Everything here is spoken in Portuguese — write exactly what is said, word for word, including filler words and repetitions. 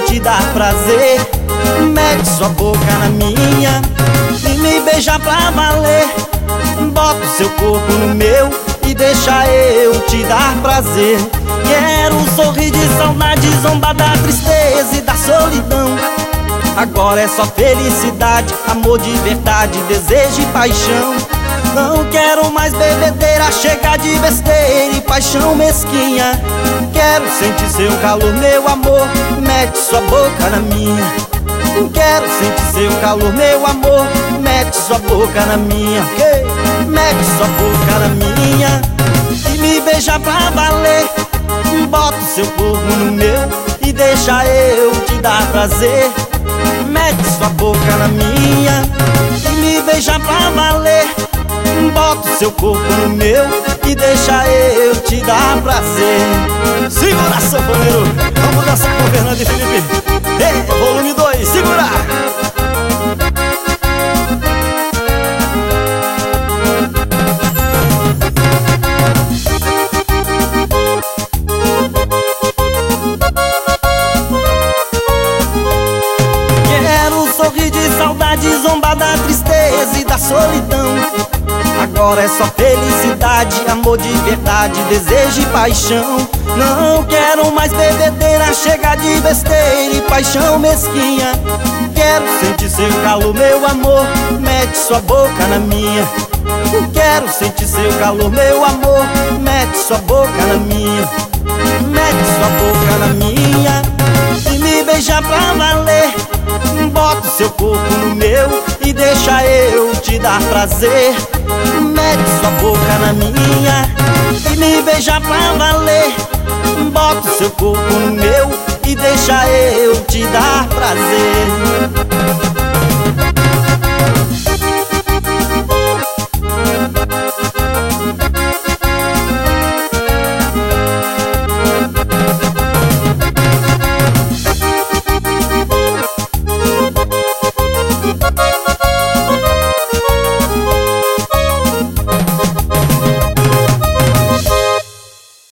te dar prazer. Mete sua boca na minha e me beija pra valer. Bota o seu corpo no meu e deixa eu te dar prazer. Quero sorrir de saudade, zombar da tristeza e da solidão. Agora é só felicidade, amor de verdade, desejo e paixão. Não quero mais bebedeira, chega de besteira e paixão mesquinha. Quero sentir seu calor, meu amor, mete sua boca na minha. Quero sentir seu calor, meu amor, mete sua boca na minha. Mete sua boca na minha e me beija pra valer. Bota o seu corpo no meu e deixa eu te dar prazer. Mete sua boca na minha e me beija pra valer. Bota o seu corpo no meu e deixa eu te dar prazer. Segura, sanfoneiro, vamos dançar com Fernando e Felipe. Ei, volume dois, segura! Quero sorrir de saudade, zombar da tristeza e da solidão. Agora é só felicidade, amor de verdade, desejo e paixão. Não quero mais bebedeira, chega de besteira e paixão mesquinha. Quero sentir seu calor, meu amor, mete sua boca na minha. Quero sentir seu calor, meu amor, mete sua boca na minha. Mete sua boca na minha e me beija pra valer. Bota o seu corpo no meu e deixa eu te dar prazer. Mete sua boca na minha e me beija pra valer. Bota o seu corpo no meu e deixa eu te dar prazer.